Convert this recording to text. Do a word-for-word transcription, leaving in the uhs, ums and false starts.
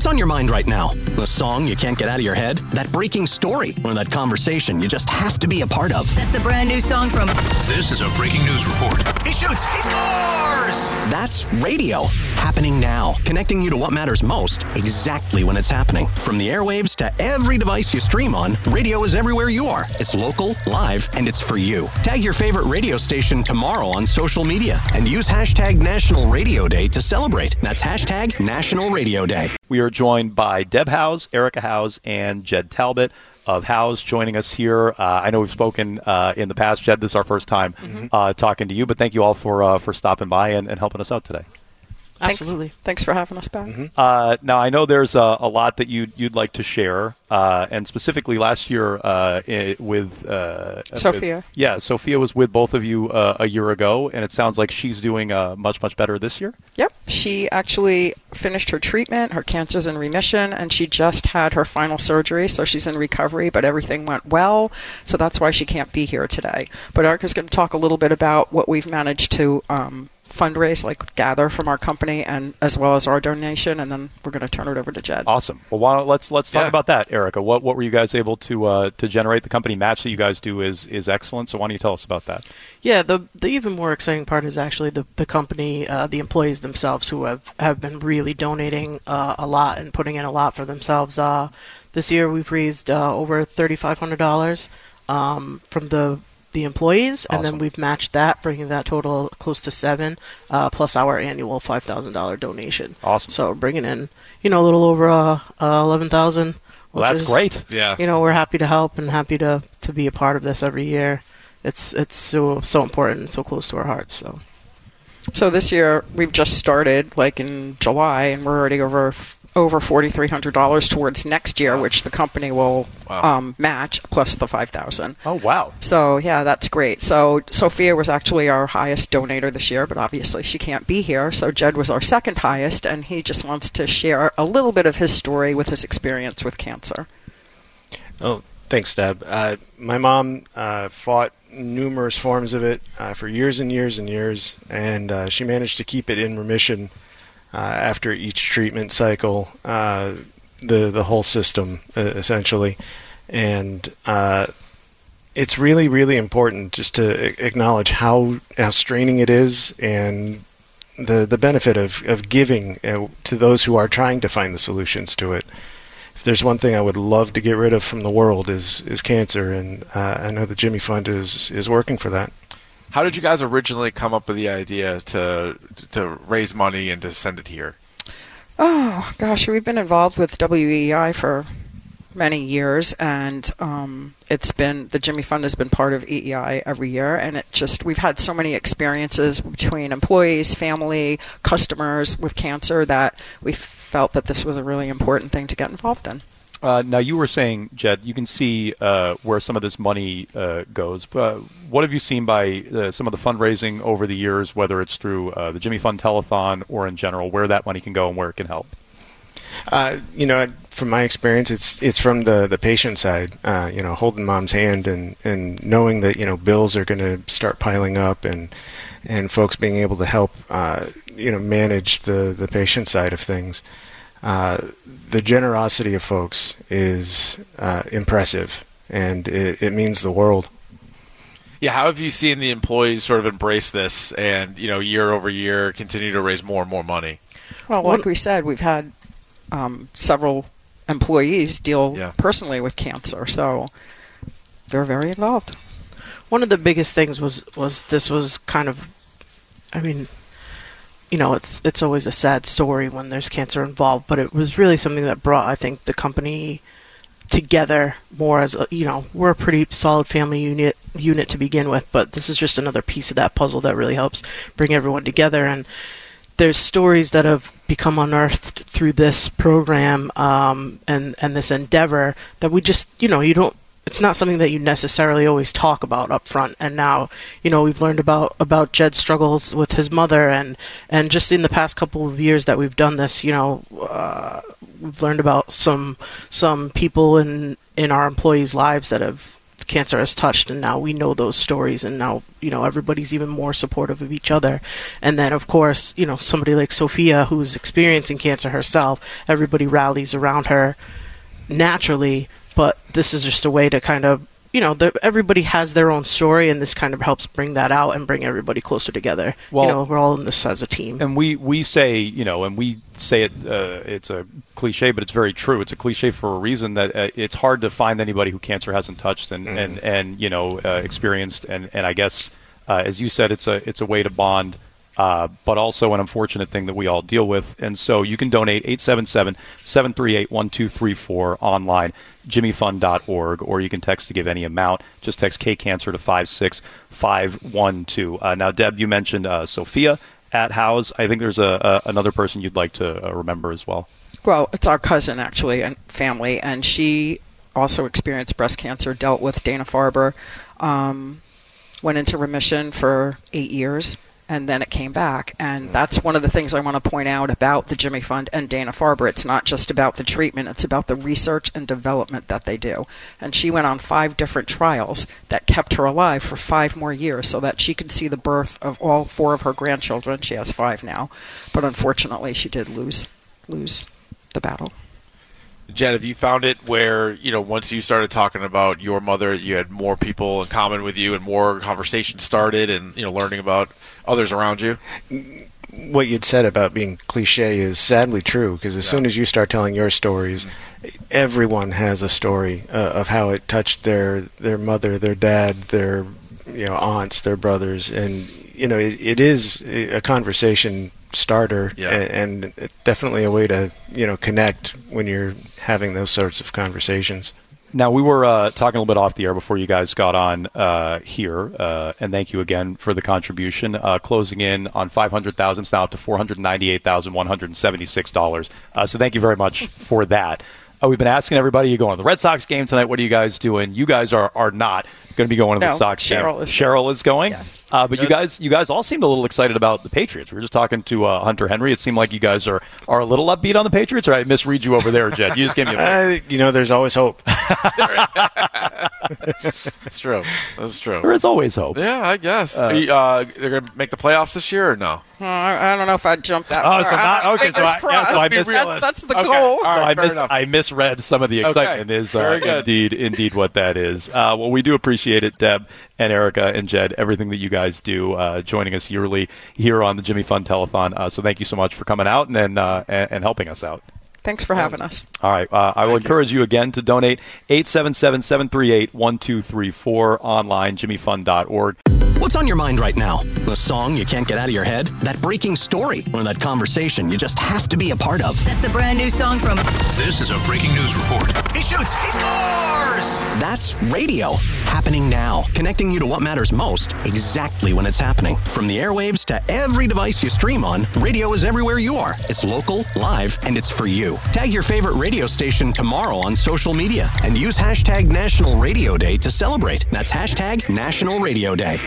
What's on your mind right now? The song you can't get out of your head? That breaking story? Or that conversation you just have to be a part of? That's the brand new song from... This is a breaking news report. He shoots! He scores! That's radio. Happening now. Connecting you to what matters most exactly when it's happening. From the airwaves to every device you stream on, radio is everywhere you are. It's local, live, and it's for you. Tag your favorite radio station tomorrow on social media and use hashtag National Radio Day to celebrate. That's hashtag National Radio Day. We are joined by Deb Howes, Erica Howes, and Jed Talbot of Howes joining us here. Uh, I know we've spoken uh, in the past. Jed, this is our first time mm-hmm. uh, talking to you, but thank you all for uh, for stopping by and, and helping us out today. Absolutely. Thanks, Thanks for having us back. Mm-hmm. Uh, now, I know there's a, a lot that you'd, you'd like to share, uh, and specifically last year uh, it, with... Uh, Sophia. With, yeah, Sophia was with both of you uh, a year ago, and it sounds like she's doing uh, much, much better this year? Yep. She actually finished her treatment. Her cancer's in remission, and she just had her final surgery, so she's in recovery, but everything went well, so that's why she can't be here today. But Erica's going to talk a little bit about what we've managed to... Um, fundraise, like gather from our company, and as well as our donation, and then we're going to turn it over to Jed. Awesome. Well, why don't, let's let's talk yeah. about that, Erica. What what were you guys able to uh, to generate? The company match that you guys do is is excellent. So why don't you tell us about that? Yeah, the the even more exciting part is actually the the company, uh, the employees themselves, who have have been really donating uh, a lot and putting in a lot for themselves. Uh, this year we've raised uh, over thirty-five hundred dollars um, from the the employees, Awesome. And then we've matched that, bringing that total close to seven, uh, plus our annual five thousand dollars donation. Awesome. So bringing in, you know, a little over uh, uh, eleven thousand dollars. Well, that's is, great. Yeah. You know, we're happy to help and happy to, to be a part of this every year. It's it's so so important and so close to our hearts. So. So this year we've just started, like in July, and we're already over over forty-three hundred dollars towards next year, which the company will Wow. um, match, plus the five thousand dollars. Oh, wow. So, yeah, that's great. So Sophia was actually our highest donor this year, but obviously she can't be here. So Jed was our second highest, and he just wants to share a little bit of his story with his experience with cancer. Oh, thanks, Deb. Uh, my mom uh, fought numerous forms of it uh, for years and years and years, and uh, she managed to keep it in remission uh, after each treatment cycle, uh, the the whole system, uh, essentially. And uh, it's really, really important just to acknowledge how, how straining it is, and the, the benefit of, of giving uh, to those who are trying to find the solutions to it. There's one thing I would love to get rid of from the world is is cancer, and uh, I know the Jimmy Fund is is working for that. How did you guys originally come up with the idea to to raise money and to send it here? Oh, gosh, we've been involved with W E I for many years, and um, it's been, the Jimmy Fund has been part of E E I every year, and it just, we've had so many experiences between employees, family, customers with cancer that we felt that this was a really important thing to get involved in. Uh, now, you were saying, Jed, you can see uh, where some of this money uh, goes. Uh, what have you seen by uh, some of the fundraising over the years, whether it's through uh, the Jimmy Fund Telethon or in general, where that money can go and where it can help? Uh, you know, from my experience, it's it's from the, the patient side, uh, you know, holding mom's hand and, and knowing that, you know, bills are going to start piling up, and and folks being able to help, uh, you know, manage the, the patient side of things. Uh, the generosity of folks is uh, impressive, and it, it means the world. Yeah, how have you seen the employees sort of embrace this and, you know, year over year continue to raise more and more money? Well, like we said, we've had um, several employees deal Yeah. personally with cancer, so they're very involved. One of the biggest things was, was this was kind of, I mean, you know, it's it's always a sad story when there's cancer involved, but it was really something that brought, I think, the company together more as a, you know, we're a pretty solid family unit unit to begin with, but this is just another piece of that puzzle that really helps bring everyone together. And there's stories that have become unearthed through this program um, and and this endeavor that we just, you know, you don't. It's not something that you necessarily always talk about up front. And now, you know, we've learned about, about Jed's struggles with his mother, and, and just in the past couple of years that we've done this, you know, uh, we've learned about some some people in, in our employees' lives that have cancer has touched, and now we know those stories, and now, you know, everybody's even more supportive of each other. And then, of course, you know, somebody like Sophia, who's experiencing cancer herself, everybody rallies around her naturally, but this is just a way to kind of, you know, the, everybody has their own story, and this kind of helps bring that out and bring everybody closer together. Well, you know, we're all in this as a team. And we, we say, you know, and we say it, uh, it's a cliche, but it's very true. It's a cliche for a reason that uh, it's hard to find anybody who cancer hasn't touched and, mm. and, and, you know, uh, experienced. And, and I guess, uh, as you said, it's a, it's a way to bond. Uh, but also an unfortunate thing that we all deal with. And so you can donate eight seven seven, seven three eight, one two three four online, jimmy fund dot org, or you can text to give any amount. Just text K-Cancer to five six five one two. Uh, now, Deb, you mentioned uh, Sophia at House. I think there's a, a another person you'd like to uh, remember as well. Well, it's our cousin, actually, and family, and she also experienced breast cancer, dealt with Dana-Farber, um, went into remission for eight years. And then it came back. And that's one of the things I want to point out about the Jimmy Fund and Dana-Farber. It's not just about the treatment. It's about the research and development that they do. And she went on five different trials that kept her alive for five more years so that she could see the birth of all four of her grandchildren. She has five now. But unfortunately, she did lose lose the battle. Jen, have you found it where, you know, once you started talking about your mother, you had more people in common with you and more conversation started and, you know, learning about others around you? What you'd said about being cliche is sadly true, because as yeah. soon as you start telling your stories, mm-hmm. everyone has a story uh, of how it touched their, their mother, their dad, their, you know, aunts, their brothers. And, you know, it, it is a conversation starter yeah. and, and definitely a way to, you know, connect when you're having those sorts of conversations. Now, we were uh, talking a little bit off the air before you guys got on uh, here, uh, and thank you again for the contribution. Uh, closing in on five hundred thousand dollars, it's now up to four hundred ninety-eight thousand one hundred seventy-six dollars. Uh, so thank you very much for that. Uh, we've been asking everybody, you going to the Red Sox game tonight? What are you guys doing? You guys are, are not going to be going to no, the Sox Cheryl game. Is Cheryl going. is going. Yes. Uh, but Good. you guys, you guys all seemed a little excited about the Patriots. We were just talking to uh, Hunter Henry. It seemed like you guys are, are a little upbeat on the Patriots, or I misread you over there, Jed. You just gave me a uh, you know, there's always hope. That's true. That's true. There is always hope. Yeah, I guess. Uh, you, uh, they're going to make the playoffs this year or no? Uh, I don't know if I'd jump that oh, far. So not, okay, so I, yeah, so I missed, that's, that's the okay. goal. All right, so I, mis- I misread some of the excitement. Okay. Is uh, indeed, indeed what that is. Uh, well, we do appreciate it, Deb and Erica and Jed, everything that you guys do, uh, joining us yearly here on the Jimmy Fund Telethon. Uh, so thank you so much for coming out and and, uh, and, and helping us out. Thanks for having us. All right. Uh, I will Thank encourage you. you again to donate eight seven seven, seven three eight, one two three four online, jimmy fund dot org. What's on your mind right now? The song you can't get out of your head? That breaking story? Or that conversation you just have to be a part of? That's the brand new song from... This is a breaking news report. He shoots. He scores! That's radio. Happening now. Connecting you to what matters most exactly when it's happening. From the airwaves to every device you stream on, radio is everywhere you are. It's local, live, and it's for you. Tag your favorite radio station tomorrow on social media and use hashtag National Radio Day to celebrate. That's hashtag National Radio Day.